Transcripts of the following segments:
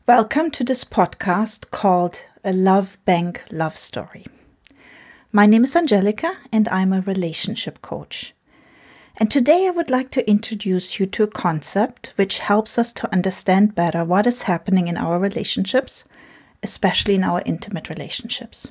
Welcome to this podcast called A Love Bank Love Story. My name is Angelica and I'm a relationship coach. And today I would like to introduce you to a concept which helps us to understand better what is happening in our relationships, especially in our intimate relationships.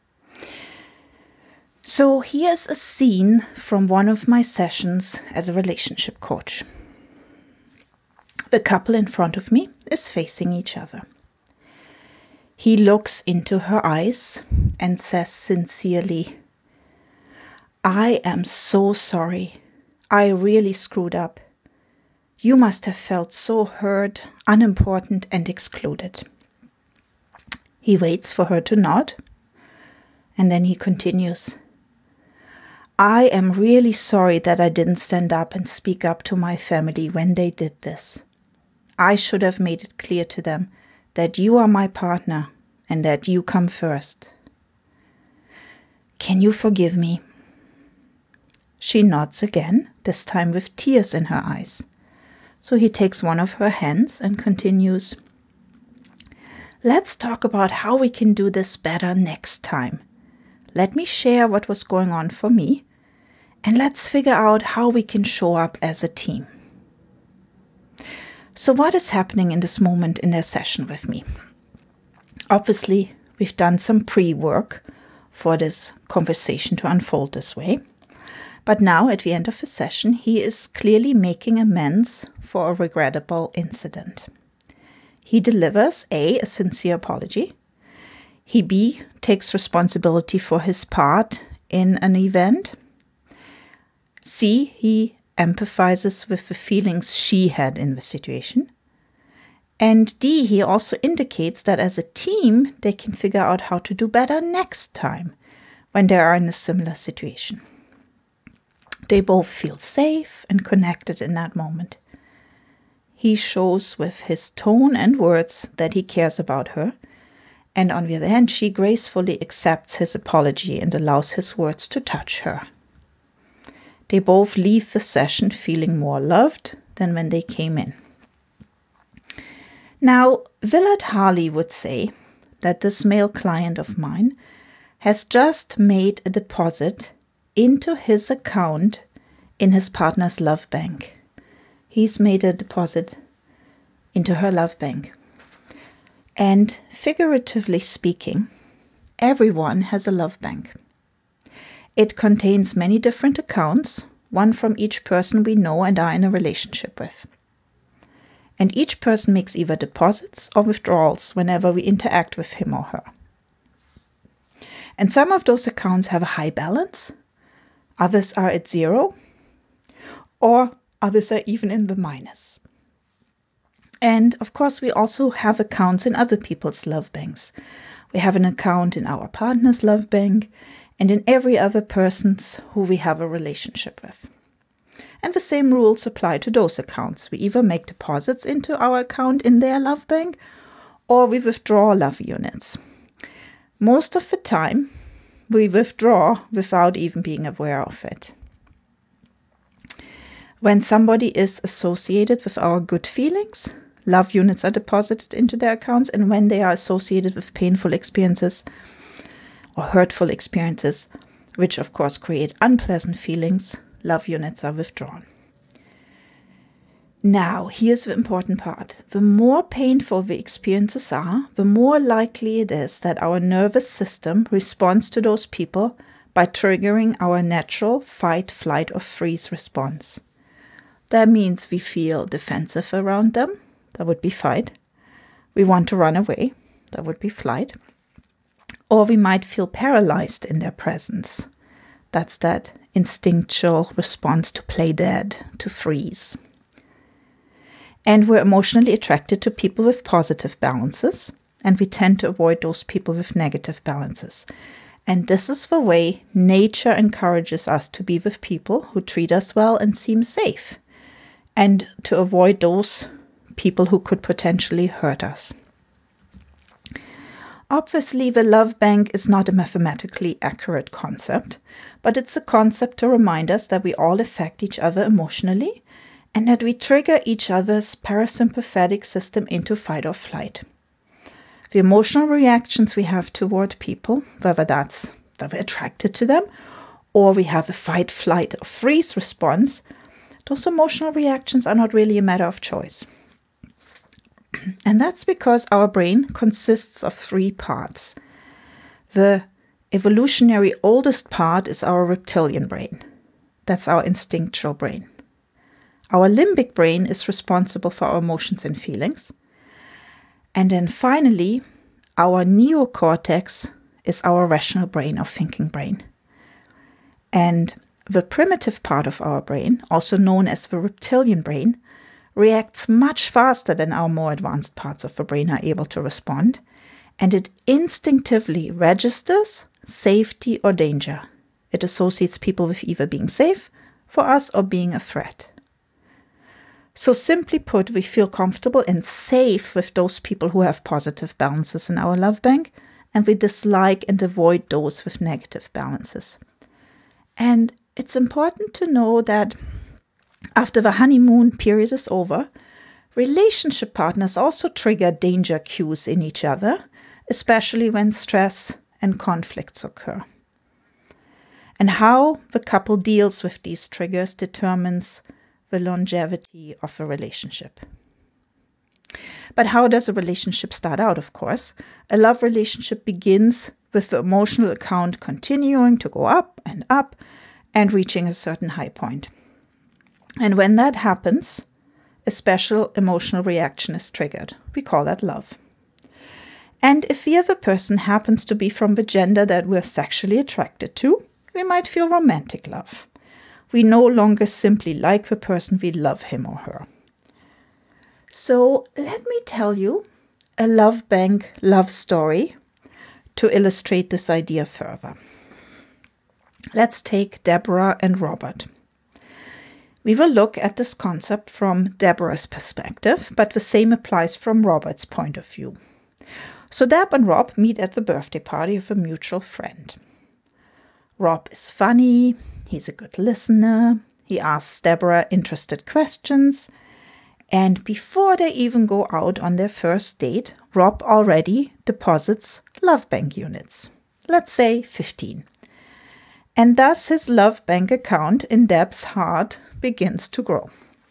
So here's a scene from one of my sessions as a relationship coach. The couple in front of me is facing each other. He looks into her eyes and says sincerely, "I am so sorry. I really screwed up. You must have felt so hurt, unimportant, and excluded." He waits for her to nod, and then he continues, "I am really sorry that I didn't stand up and speak up to my family when they did this. I should have made it clear to them that you are my partner and that you come first. Can you forgive me?" She nods again, this time with tears in her eyes. So he takes one of her hands and continues, "Let's talk about how we can do this better next time. Let me share what was going on for me, and let's figure out how we can show up as a team." So what is happening in this moment in their session with me? Obviously, we've done some pre-work for this conversation to unfold this way. But now, at the end of the session, he is clearly making amends for a regrettable incident. He delivers A, a sincere apology. He B, takes responsibility for his part in an event. C, he empathizes with the feelings she had in the situation. And D, he also indicates that as a team, they can figure out how to do better next time when they are in a similar situation. They both feel safe and connected in that moment. He shows with his tone and words that he cares about her. And on the other hand, she gracefully accepts his apology and allows his words to touch her. They both leave the session feeling more loved than when they came in. Now, Willard Harley would say that this male client of mine has just made a deposit into his account in his partner's love bank. He's made a deposit into her love bank. And figuratively speaking, everyone has a love bank. It contains many different accounts, one from each person we know and are in a relationship with. And each person makes either deposits or withdrawals whenever we interact with him or her. And some of those accounts have a high balance, others are at zero, or others are even in the minus. And of course, we also have accounts in other people's love banks. We have an account in our partner's love bank, and in every other person's who we have a relationship with. And the same rules apply to those accounts. We either make deposits into our account in their love bank, or we withdraw love units. Most of the time, we withdraw without even being aware of it. When somebody is associated with our good feelings, love units are deposited into their accounts, and when they are associated with painful experiences, or hurtful experiences, which of course create unpleasant feelings, love units are withdrawn. Now, here's the important part. The more painful the experiences are, the more likely it is that our nervous system responds to those people by triggering our natural fight, flight, or freeze response. That means we feel defensive around them. That would be fight. We want to run away. That would be flight. Or we might feel paralyzed in their presence. That's that instinctual response to play dead, to freeze. And we're emotionally attracted to people with positive balances, and we tend to avoid those people with negative balances. And this is the way nature encourages us to be with people who treat us well and seem safe, and to avoid those people who could potentially hurt us. Obviously, the love bank is not a mathematically accurate concept, but it's a concept to remind us that we all affect each other emotionally and that we trigger each other's parasympathetic system into fight or flight. The emotional reactions we have toward people, whether that's that we're attracted to them or we have a fight, flight, or freeze response, those emotional reactions are not really a matter of choice. And that's because our brain consists of 3 parts. The evolutionary oldest part is our reptilian brain. That's our instinctual brain. Our limbic brain is responsible for our emotions and feelings. And then finally, our neocortex is our rational brain or thinking brain. And the primitive part of our brain, also known as the reptilian brain, reacts much faster than our more advanced parts of the brain are able to respond, and it instinctively registers safety or danger. It associates people with either being safe for us or being a threat. So simply put, we feel comfortable and safe with those people who have positive balances in our love bank, and we dislike and avoid those with negative balances. And it's important to know that after the honeymoon period is over, relationship partners also trigger danger cues in each other, especially when stress and conflicts occur. And how the couple deals with these triggers determines the longevity of a relationship. But how does a relationship start out, of course? A love relationship begins with the emotional account continuing to go up and reaching a certain high point. And when that happens, a special emotional reaction is triggered. We call that love. And if the other person happens to be from the gender that we're sexually attracted to, we might feel romantic love. We no longer simply like the person, we love him or her. So let me tell you a love bank love story to illustrate this idea further. Let's take Deborah and Robert. We will look at this concept from Deborah's perspective, but the same applies from Robert's point of view. So Deb and Rob meet at the birthday party of a mutual friend. Rob is funny, he's a good listener, he asks Deborah interested questions, and before they even go out on their first date, Rob already deposits love bank units, let's say 15. And thus his love bank account in Deb's heart begins to grow.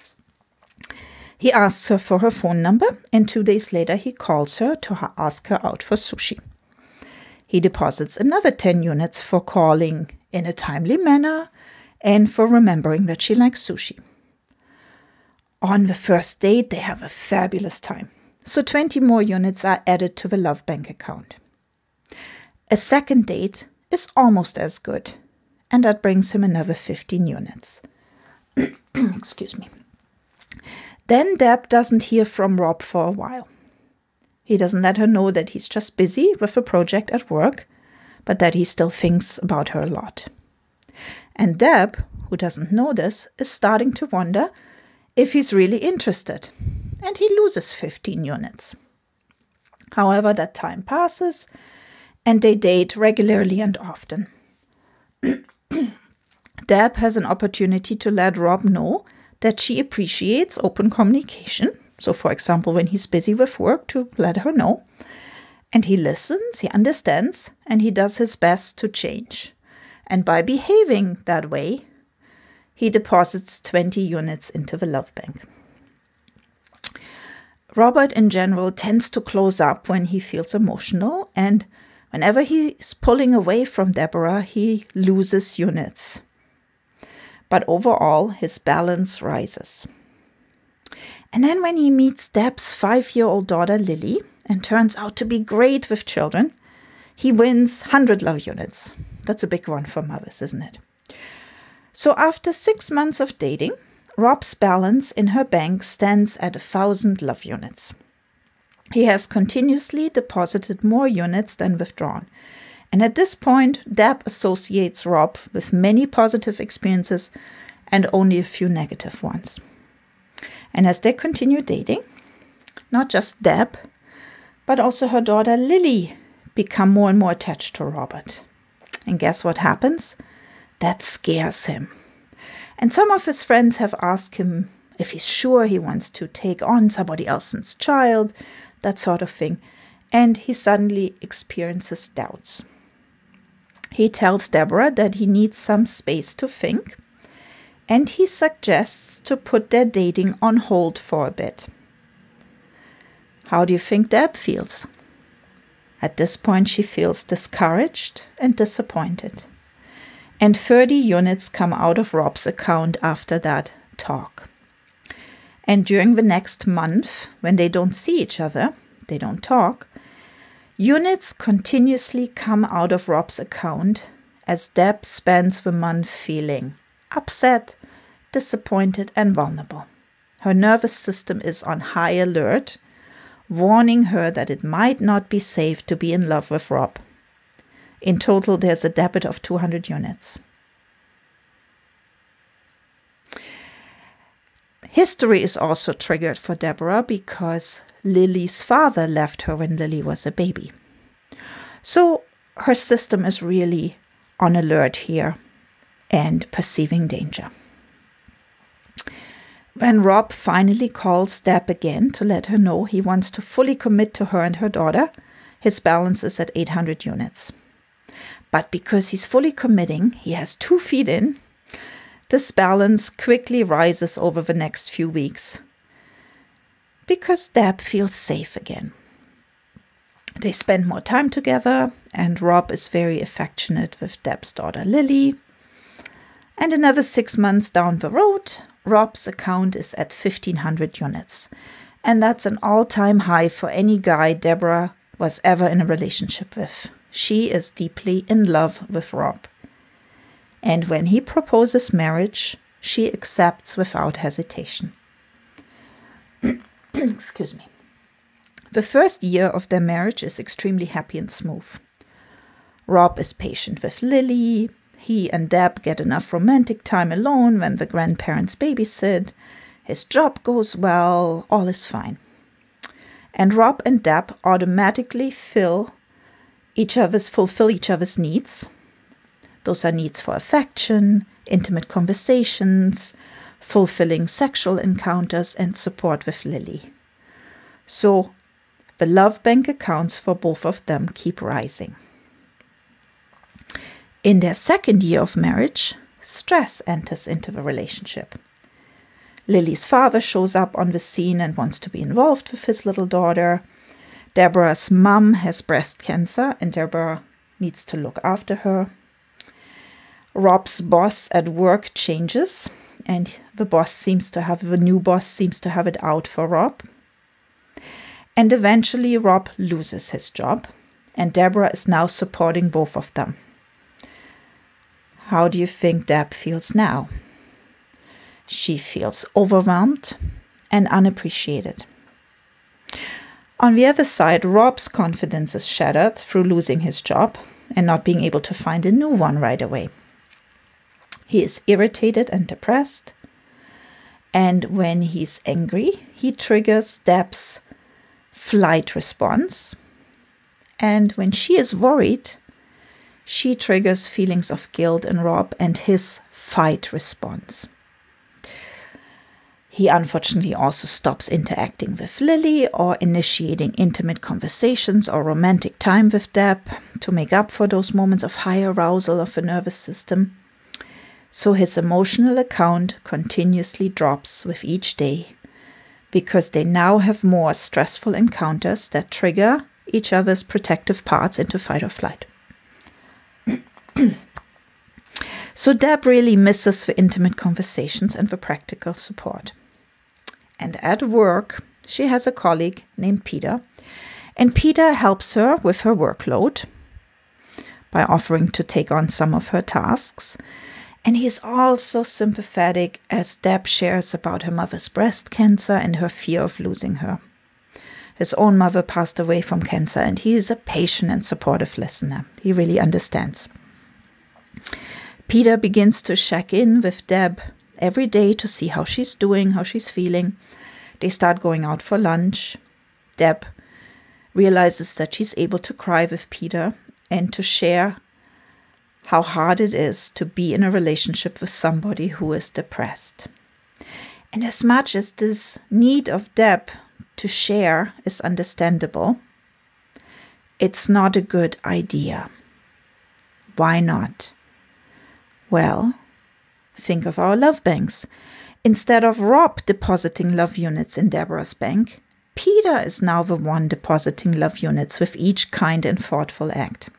He asks her for her phone number, and 2 days later he calls her to ask her out for sushi. He deposits another 10 units for calling in a timely manner and for remembering that she likes sushi. On the first date, they have a fabulous time. So 20 more units are added to the love bank account. A second date is almost as good, and that brings him another 15 units. Excuse me. Then Deb doesn't hear from Rob for a while. He doesn't let her know that he's just busy with a project at work, but that he still thinks about her a lot. And Deb, who doesn't know this, is starting to wonder if he's really interested, and he loses 15 units. However, that time passes, and they date regularly and often. Deb has an opportunity to let Rob know that she appreciates open communication. So, for example, when he's busy with work, to let her know. And he listens, he understands, and he does his best to change. And by behaving that way, he deposits 20 units into the love bank. Robert, in general, tends to close up when he feels emotional, and whenever he's pulling away from Deborah, he loses units. But overall, his balance rises. And then when he meets Deb's 5-year-old daughter, Lily, and turns out to be great with children, he wins 100 love units. That's a big one for mothers, isn't it? So after 6 months of dating, Rob's balance in her bank stands at 1,000 love units. He has continuously deposited more units than withdrawn. And at this point, Deb associates Rob with many positive experiences and only a few negative ones. And as they continue dating, not just Deb, but also her daughter Lily become more and more attached to Robert. And guess what happens? That scares him. And some of his friends have asked him if he's sure he wants to take on somebody else's child, that sort of thing. and he suddenly experiences doubts. He tells Deborah that he needs some space to think, and he suggests to put their dating on hold for a bit. How do you think Deb feels? At this point, she feels discouraged and disappointed. And 30 units come out of Rob's account after that talk. And during the next month, when they don't see each other, they don't talk, units continuously come out of Rob's account as Deb spends the month feeling upset, disappointed, and vulnerable. Her nervous system is on high alert, warning her that it might not be safe to be in love with Rob. In total, there's a debit of 200 units. History is also triggered for Deborah because Lily's father left her when Lily was a baby. So her system is really on alert here and perceiving danger. When Rob finally calls Deb again to let her know he wants to fully commit to her and her daughter, his balance is at 800 units. But because he's fully committing, he has 2 feet in, this balance quickly rises over the next few weeks because Deb feels safe again. They spend more time together, and Rob is very affectionate with Deb's daughter Lily. And another 6 months down the road, Rob's account is at 1,500 units. And that's an all-time high for any guy Deborah was ever in a relationship with. She is deeply in love with Rob. And when he proposes marriage, she accepts without hesitation. Excuse me. The first year of their marriage is extremely happy and smooth. Rob is patient with Lily. He and Deb get enough romantic time alone when the grandparents babysit. His job goes well. All is fine. And Rob and Deb automatically fulfill each other's needs. Those are needs for affection, intimate conversations, fulfilling sexual encounters, and support with Lily. So the love bank accounts for both of them keep rising. In their second year of marriage, stress enters into the relationship. Lily's father shows up on the scene and wants to be involved with his little daughter. Deborah's mom has breast cancer and Deborah needs to look after her. Rob's boss at work changes, and the new boss seems to have it out for Rob. And eventually Rob loses his job, and Deborah is now supporting both of them. How do you think Deb feels now? She feels overwhelmed and unappreciated. On the other side, Rob's confidence is shattered through losing his job and not being able to find a new one right away. He is irritated and depressed, and when he's angry, he triggers Deb's flight response, and when she is worried, she triggers feelings of guilt in Rob and his fight response. He unfortunately also stops interacting with Lily or initiating intimate conversations or romantic time with Deb to make up for those moments of high arousal of the nervous system. So his emotional account continuously drops with each day because they now have more stressful encounters that trigger each other's protective parts into fight or flight. So Deb really misses the intimate conversations and the practical support. And at work, she has a colleague named Peter, and Peter helps her with her workload by offering to take on some of her tasks. And he's also sympathetic as Deb shares about her mother's breast cancer and her fear of losing her. His own mother passed away from cancer, and he is a patient and supportive listener. He really understands. Peter begins to check in with Deb every day to see how she's doing, how she's feeling. They start going out for lunch. Deb realizes that she's able to cry with Peter and to share how hard it is to be in a relationship with somebody who is depressed. And as much as this need of Deb to share is understandable, it's not a good idea. Why not? Well, think of our love banks. Instead of Rob depositing love units in Deborah's bank, Peter is now the one depositing love units with each kind and thoughtful act.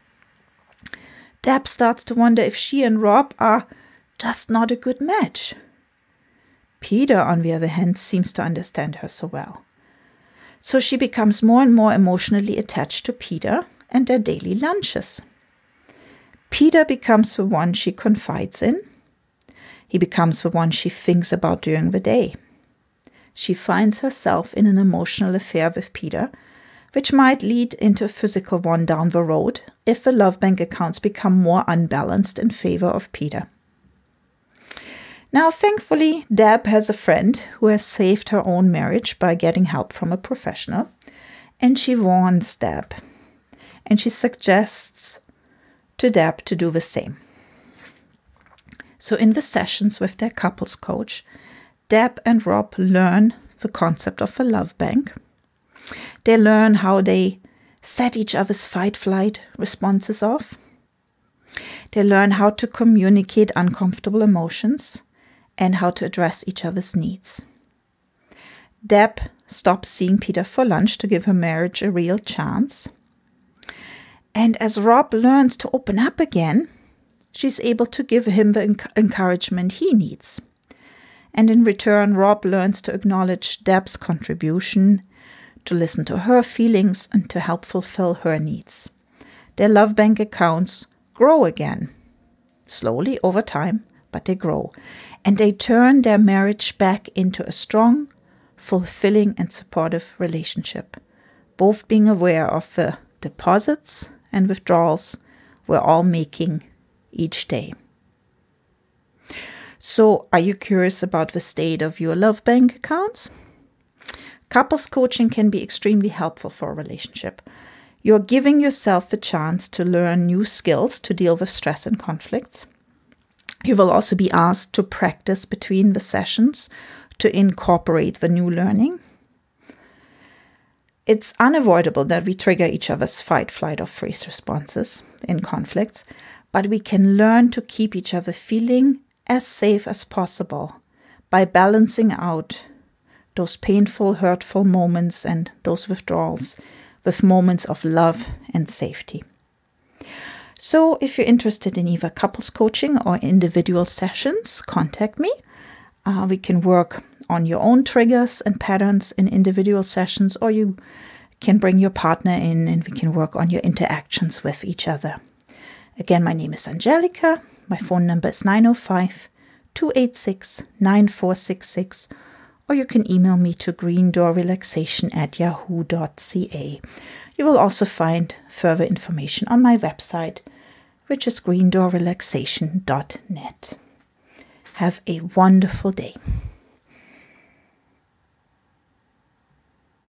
Deb starts to wonder if she and Rob are just not a good match. Peter, on the other hand, seems to understand her so well. So she becomes more and more emotionally attached to Peter and their daily lunches. Peter becomes the one she confides in. He becomes the one she thinks about during the day. She finds herself in an emotional affair with Peter, which might lead into a physical one down the road if the love bank accounts become more unbalanced in favor of Peter. Now, thankfully, Deb has a friend who has saved her own marriage by getting help from a professional, and she warns Deb, and she suggests to Deb to do the same. So in the sessions with their couples coach, Deb and Rob learn the concept of a love bank. They learn how they set each other's fight-flight responses off. They learn how to communicate uncomfortable emotions and how to address each other's needs. Deb stops seeing Peter for lunch to give her marriage a real chance. And as Rob learns to open up again, she's able to give him the encouragement he needs. And in return, Rob learns to acknowledge Deb's contribution, to listen to her feelings, and to help fulfill her needs. Their love bank accounts grow again. Slowly over time, but they grow. And they turn their marriage back into a strong, fulfilling, and supportive relationship. Both being aware of the deposits and withdrawals we're all making each day. So, are you curious about the state of your love bank accounts? Couples coaching can be extremely helpful for a relationship. You're giving yourself the chance to learn new skills to deal with stress and conflicts. You will also be asked to practice between the sessions to incorporate the new learning. It's unavoidable that we trigger each other's fight, flight, or freeze responses in conflicts, but we can learn to keep each other feeling as safe as possible by balancing out those painful, hurtful moments and those withdrawals with moments of love and safety. So if you're interested in either couples coaching or individual sessions, contact me. We can work on your own triggers and patterns in individual sessions, or you can bring your partner in and we can work on your interactions with each other. Again, my name is Angelica. My phone number is 905-286-9466, or you can email me to greendoorrelaxation@yahoo.ca. You will also find further information on my website, which is greendoorrelaxation.net. Have a wonderful day.